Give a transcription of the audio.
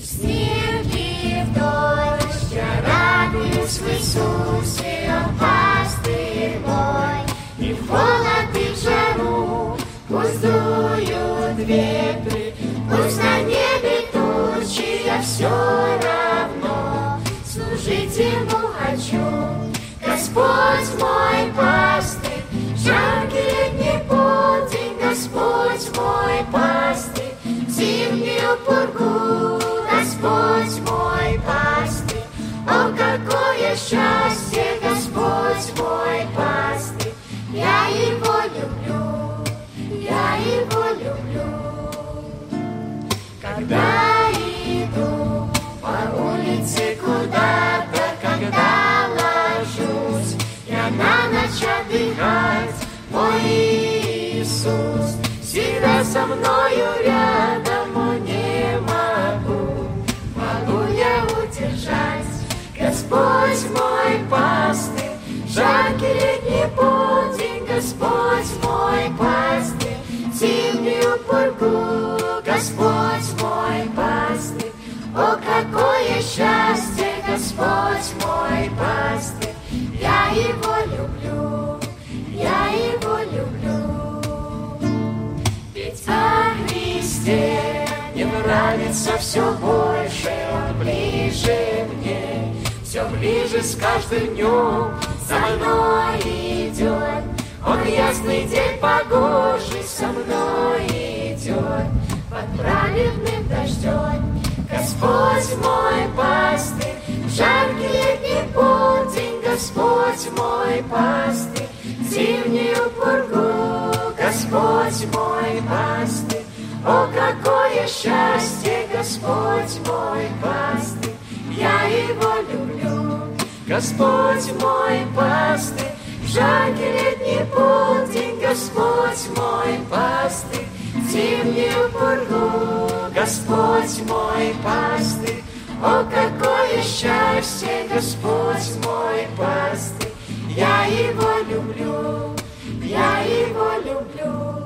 снег и в дождь я радуюсь в Иисусе, Он пастырь мой. И в холод, и в жару пусть дуют ветры, пусть на небе тучи, я все равно служить Ему хочу. Господь мой пастырь, жаркий летний полдень, Господь мой пастырь, зимнюю пургу, Господь мой пастырь. О, какое счастье, Господь мой пастырь, я Его люблю, я Его люблю. Когда иду по улице куда-то, когда ложусь я на ночь отдыхать, мой Иисус всегда со мною рядом, о, не могу я удержать. Господь мой пастырь, жаркий летний полдень, Господь мой пастырь, зимнюю пургу, Господь мой пастырь. О, какое счастье, Господь мой пастырь, я Его люблю, я Его люблю. Ведь о Христе мне нравится все больше, Он ближе мне, все ближе с каждым днем за мной идет. Он ясный день погожий со мной идет под праведным дождем. Господь мой пастырь, жаркий летний полдень, Господь мой пастырь, зимнюю пургу, Господь мой пастырь. О, какое счастье, Господь мой пастырь, я Его люблю. Господь мой пастырь, жаркий летний полдень, Господь мой пастырь, зимнюю пургу, Господь мой пастырь. О, какое счастье, Господь мой пастырь, я Его люблю, я Его люблю.